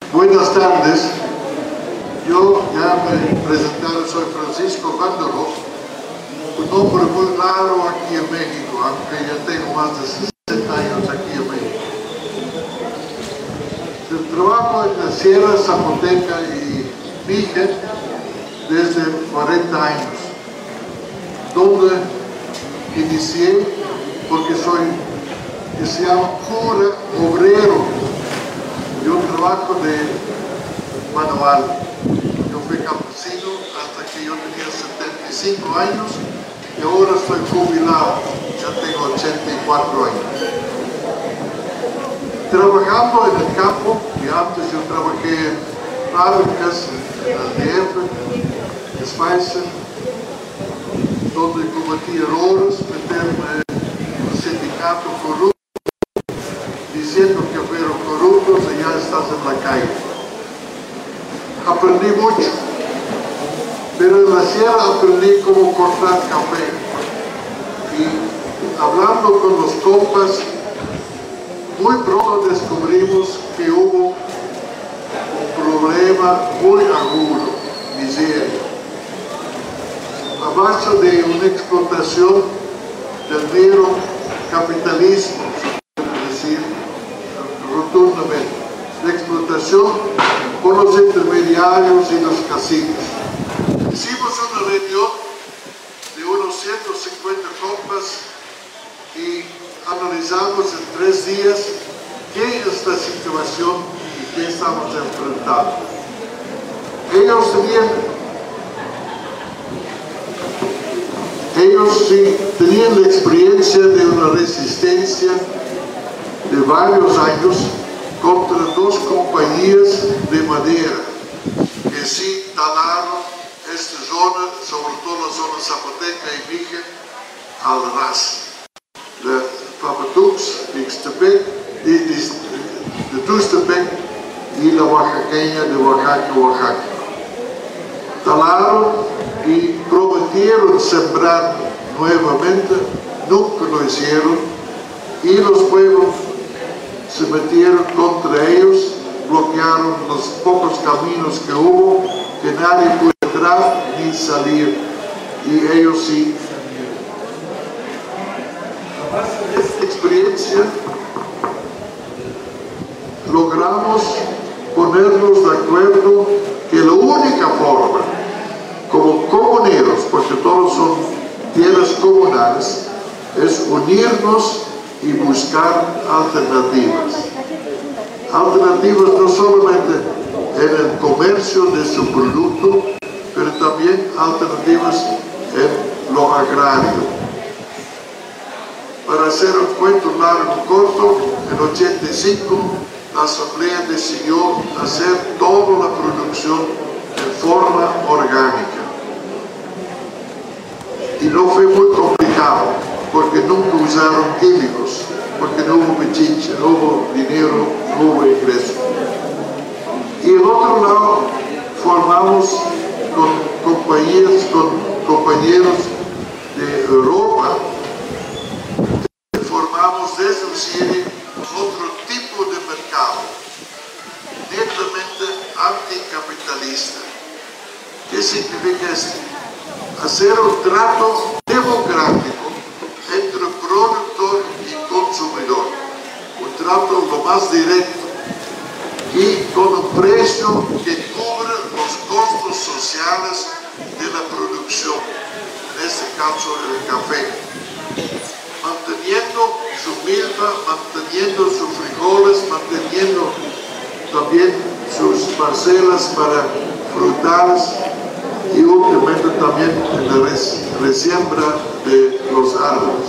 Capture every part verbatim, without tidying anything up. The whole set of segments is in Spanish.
Buenas tardes. Yo ya me presentaron, soy Francisco Vanderhoff, un hombre muy raro aquí en México, aunque ya tengo más de sesenta años aquí en México. Trabajo en la Sierra Zapoteca y Mije desde cuarenta años, donde inicié porque soy, que se llama cura obrero. Yo trabajo de manual. Yo fui campesino hasta que yo tenía setenta y cinco años y ahora estoy jubilado, ya tengo ochenta y cuatro años. Trabajando en el campo, y antes yo trabajé en fábricas, en el D F, en Spicer, donde cometí errores, meterme en un sindicato corrupto, diciendo que fueron corruptos y ya estás en la calle. Aprendí mucho, pero en la sierra aprendí cómo cortar café. Y hablando con los compas, muy pronto descubrimos que hubo un problema muy agudo, miseria, a base de una explotación del mero capitalismo, es decir, rotundamente, la explotación por los intermediarios y los caciques. Hicimos una reunión de unos ciento cincuenta compas y analizamos en tres días qué es la situación y qué estamos enfrentando. Ellos tenían, ellos sí tenían la experiencia de una resistencia de varios años contra dos compañías de madera que sí talaron esta zona, sobre todo la zona Zapoteca y Mije, al ras. La Papatux, de Ixtepec, de, de, de Tuxtepec y la oaxaqueña de Oaxaca, Oaxaca. Talaron y prometieron sembrar nuevamente, nunca lo hicieron, y los pueblos se metieron contra ellos, bloquearon los pocos caminos que hubo, que nadie pudo entrar ni salir, y ellos sí. A base de esta experiencia logramos ponernos de acuerdo que la única forma, como comuneros, porque todos son tierras comunales, es unirnos y buscar alternativas. Alternativas no solamente en el comercio de su producto, pero también alternativas en lo agrario. Para hacer un cuento largo corto, en ochenta y cinco la Asamblea decidió hacer toda la producción en forma orgánica. Y no fue muy complicado, porque nunca usaron químicos, porque no hubo pichincha, no hubo dinero, no hubo ingreso. Y el otro lado, formamos con compañías, con compañeros de Europa, formamos desde el cine otro tipo de mercado, netamente anticapitalista. ¿Qué significa esto? Hacer un trato democrático entre productor y consumidor, un trato lo más directo y con un precio que cubre los costos sociales de la producción, en este caso el café, manteniendo su milpa, manteniendo sus frijoles, manteniendo también sus parcelas para frutales y últimamente también la res, resiembra de los árboles.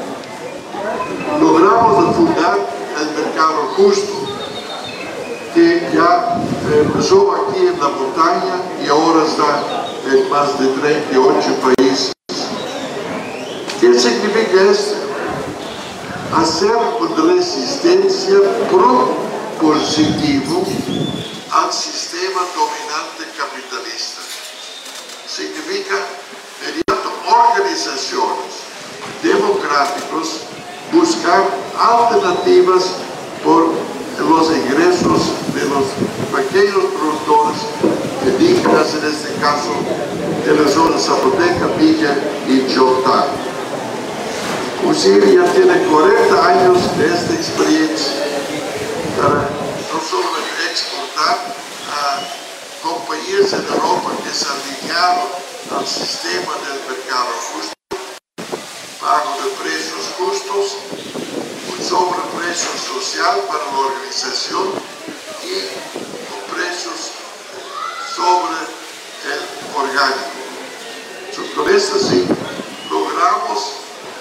Logramos fundar el mercado justo, que ya empezó aquí en la montaña y ahora está en más de treinta y ocho países. ¿Qué significa esto? Hacer una resistencia propositiva al sistema dominante capitalista. Significa, mediante organizaciones democráticas, buscar alternativas por los ingresos de los pequeños productores indígenas, en este caso de la zona Zapoteca, Villa y Chotá. Usiri ya tiene cuarenta años de esta experiencia para no solo exportar a compañías en Europa que se alinearon al sistema del mercado justo, pago de precios justos, un sobreprecio social para la organización y con precios sobre el orgánico. So, con esto sí logramos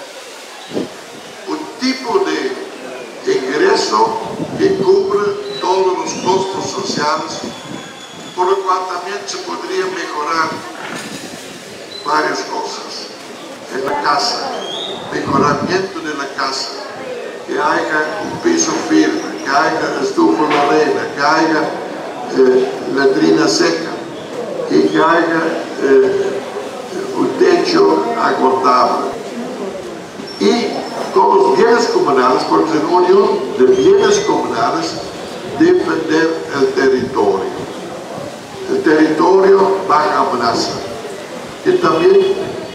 un tipo de ingreso que cubre todos los costos sociales, por lo cual también se podría mejorar varias cosas en la casa, mejoramiento de la casa, que haya un piso firme, que haya estufa lorena, que haya eh, latrina seca y que haya eh, un techo agotable. Y con los bienes comunales, porque en unión de bienes comunales defender el territorio. El territorio bajo amenaza. Y también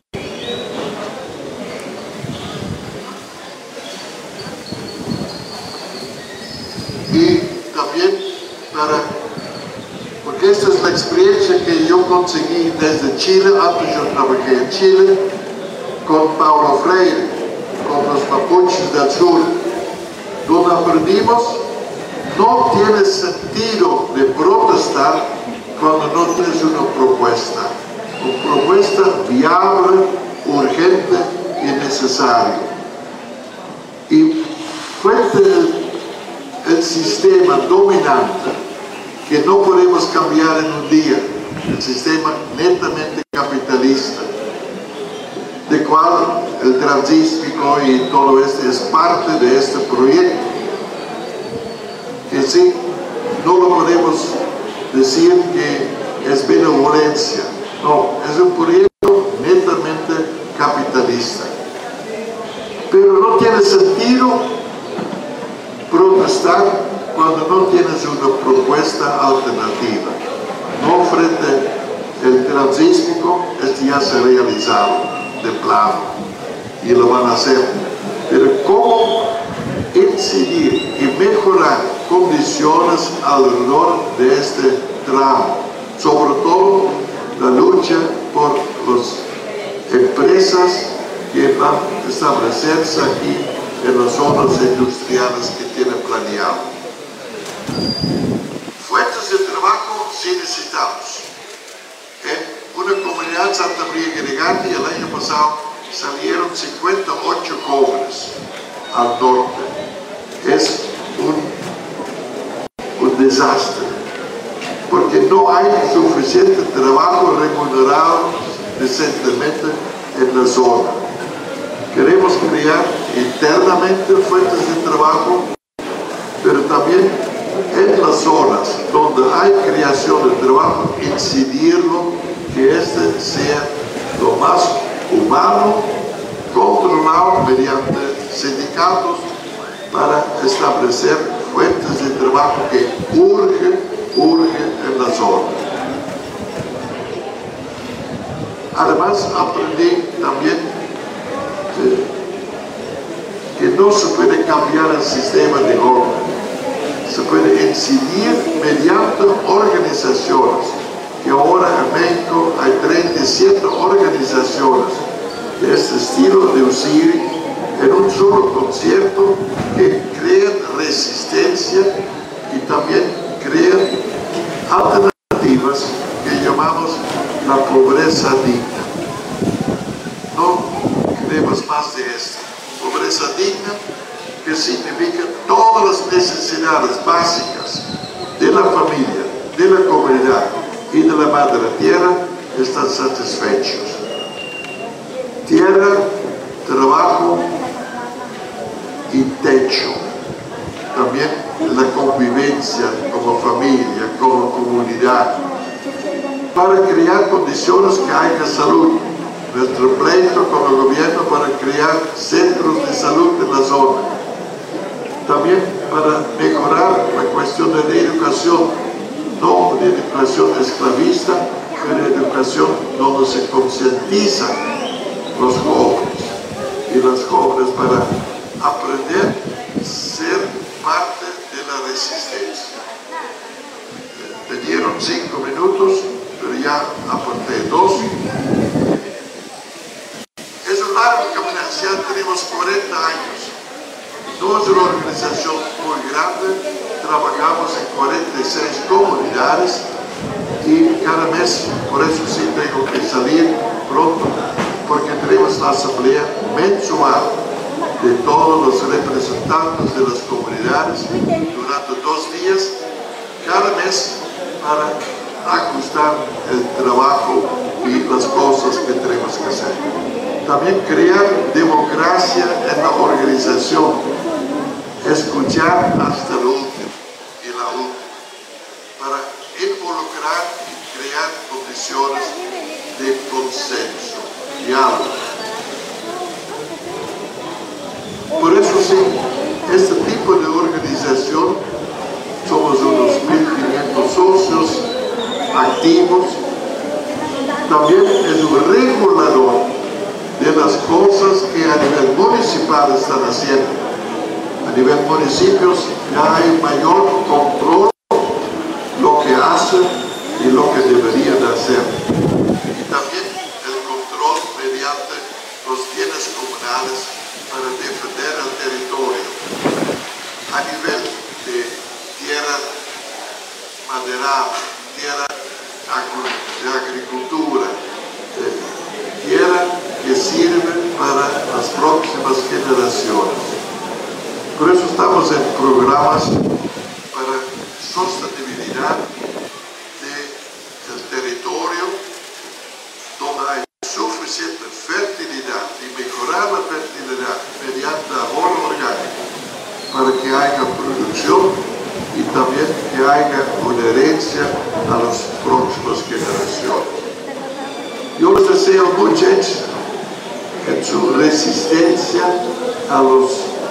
y también para, porque esta es la experiencia que yo conseguí desde Chile. Antes yo trabajé en Chile con Paulo Freire, con los mapuches del sur, donde aprendimos, no tiene sentido de protestar cuando no tienes una propuesta, una propuesta viable, urgente y necesaria. Y frente al sistema dominante, que no podemos cambiar en un día, el sistema netamente capitalista, de cual el transísmico y todo esto es parte de este proyecto, que sí, no lo podemos decir que es benevolencia, no, es un proyecto netamente capitalista. Pero no tiene sentido protestar cuando no tienes una propuesta alternativa. No frente al transísmico, este ya se ha realizado de plano y lo van a hacer, pero cómo incidir y mejorar condiciones alrededor de este tramo, sobre todo la lucha por las empresas que van a establecerse aquí en las zonas industriales que tienen planeado. Fuentes de trabajo sí necesitamos. En una comunidad Santa María Guinegate, el año pasado salieron cincuenta y ocho jóvenes al norte. Es un, un desastre, porque no hay suficiente trabajo remunerado decentemente en la zona. Queremos crear internamente fuentes de trabajo, pero también en las zonas donde hay creación de trabajo, incidirlo que este sea lo más humano, controlado mediante sindicatos para establecer fuentes de trabajo que urge, urge en la zona. Además, aprendí también eh, que no se puede cambiar el sistema de orden. Se puede incidir mediante organizaciones, que ahora en México hay treinta y siete organizaciones de este estilo de Usiri, en un solo concierto, que crean resistencia y también crean alternativas que llamamos la pobreza digna. No queremos más de esto. Pobreza digna, que significa todas las necesidades básicas de la familia, de la comunidad y de la madre tierra están satisfechos. Tierra, trabajo y techo. También la convivencia como familia, como comunidad, para crear condiciones que haya salud. Nuestro pleito con el gobierno para crear centros de salud en la zona. También para mejorar la cuestión de la educación, educacionista, pero educación donde se concientizan los jóvenes y las jóvenes para aprender a ser parte de la resistencia. Me dieron cinco minutos, pero ya aporté dos. Es un largo camino, ya tenemos cuarenta años. No es una organización muy grande, trabajamos en cuarenta y seis comunidades y cada mes, por eso sí tengo que salir pronto, porque tenemos la asamblea mensual de todos los representantes de las comunidades durante dos días, cada mes, para ajustar el trabajo y las cosas que tenemos que hacer. También crear democracia en la organización, escuchar hasta el último y la última, para involucrar y crear condiciones de consenso, diálogo. Por eso sí, este tipo de organización, somos unos mil quinientos socios activos, también es un regulador de las cosas que a nivel municipal están haciendo. A nivel municipios ya hay mayor control lo que hacen y lo que deberían hacer. Y también el control mediante los bienes comunales para defender el territorio. A nivel de tierra maderable, tierra de agricultura, de tierra que sirve para las próximas generaciones. Por eso estamos en programas para sostenibilidad del territorio, donde hay suficiente fertilidad y mejorar la fertilidad mediante abono orgánico para que haya producción y también que haya una herencia a las próximas generaciones. Yo les deseo mucho éxito en su resistencia a los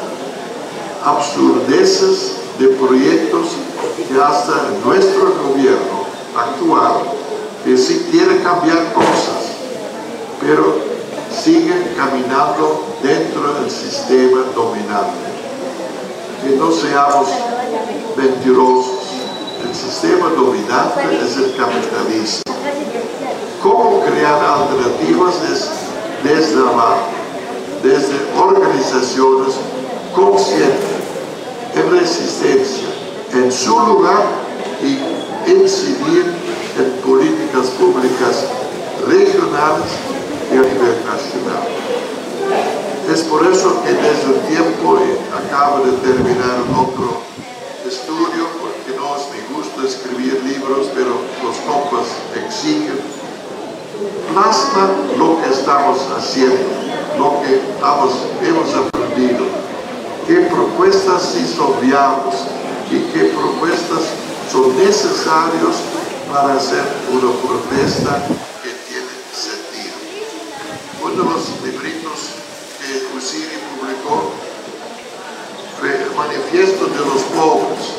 absurdeces de proyectos que hasta nuestro gobierno actual, que sí quiere cambiar cosas, pero siguen caminando dentro del sistema dominante. Que no seamos mentirosos. El sistema dominante es el capitalismo. ¿Cómo crear alternativas? Es desde abajo, desde organizaciones conscientes, en resistencia, en su lugar y incidir en políticas públicas regionales y a nivel nacional. Es por eso que desde un tiempo, y acabo de terminar otro estudio, porque no es mi gusto escribir libros, pero los compas exigen, plasma lo que estamos haciendo, lo que estamos, hemos aprendido, qué propuestas sí son viables y qué propuestas son necesarias para hacer una protesta que tiene sentido. Uno de los libritos que Usiri publicó fue el Manifiesto de los Pobres,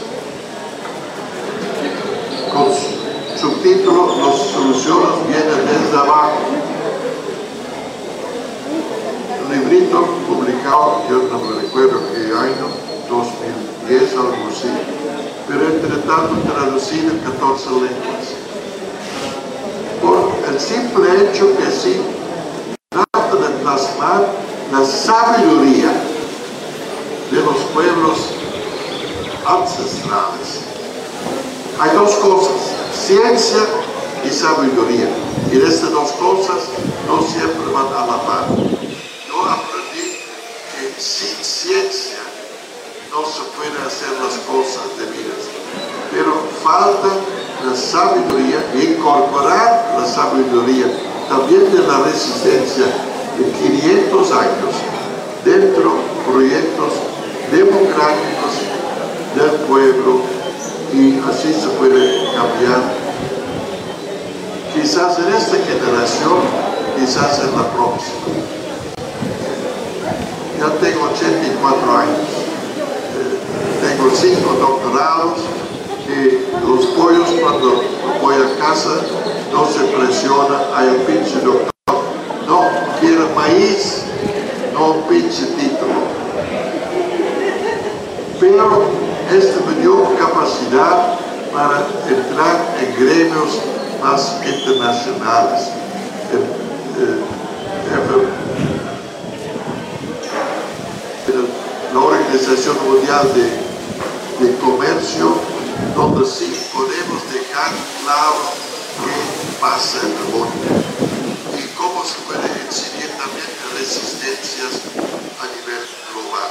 con su subtítulo "Las soluciones vienen desde abajo". El librito publicado, yo no me recuerdo qué año, dos mil diez, algo así, pero entre tanto traducido en catorce lenguas. Por el simple hecho que sí trata de plasmar la sabiduría de los pueblos ancestrales. Hay dos cosas, ciencia y sabiduría, y estas dos cosas no siempre van a la par. Yo aprendí que sin ciencia no se pueden hacer las cosas debidas, pero falta la sabiduría e incorporar la sabiduría también de la resistencia de quinientos años dentro de proyectos democráticos del pueblo, y así se puede cambiar, quizás en esta generación, quizás en la próxima. Ya tengo ochenta y cuatro años, eh, tengo cinco doctorados, y los pollos cuando voy a casa no se presiona a el pinche doctor. No, quiere maíz, no un pinche título. Pero esto me dio capacidad para entrar en gremios más internacionales. En, eh, en la Organización Mundial de, de Comercio, donde sí podemos dejar claro qué pasa en el mundo y cómo se puede incidir también en resistencias a nivel global.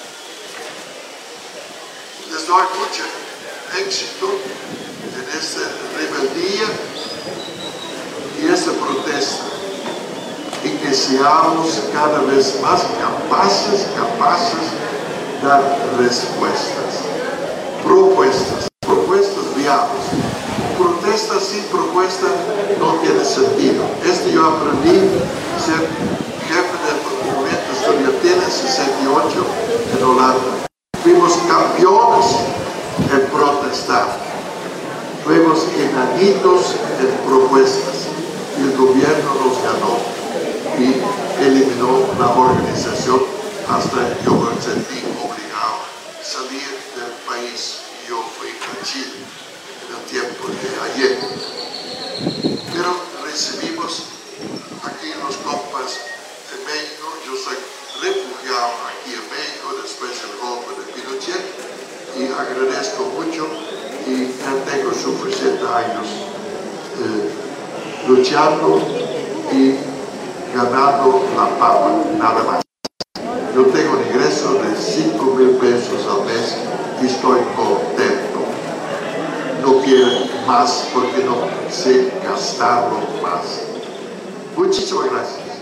Les doy mucho éxito en esta rebeldía y esta protesta, y que seamos cada vez más capaces, capaces de dar respuestas, propuestas, propuestas viables. Protesta sin propuesta no tiene sentido. Esto yo aprendí a ser jefe del movimiento estudiantil en sesenta y ocho en Holanda. Fuimos campeones en protestar. Fuimos enanitos en propuestas. Y el gobierno nos ganó y eliminó la organización hasta yo me sentí obligado a salir del país. Y yo fui a Chile en el tiempo de ayer. Pero recibimos aquí los compas de México. Yo soy refugiado aquí en México después del golpe de Pinochet y agradezco mucho, y ya tengo suficientes años eh, luchando y ganando la papa, nada más. Yo tengo un ingreso de cinco mil pesos al mes y estoy contento. No quiero más porque no sé gastarlo más. Muchísimas gracias.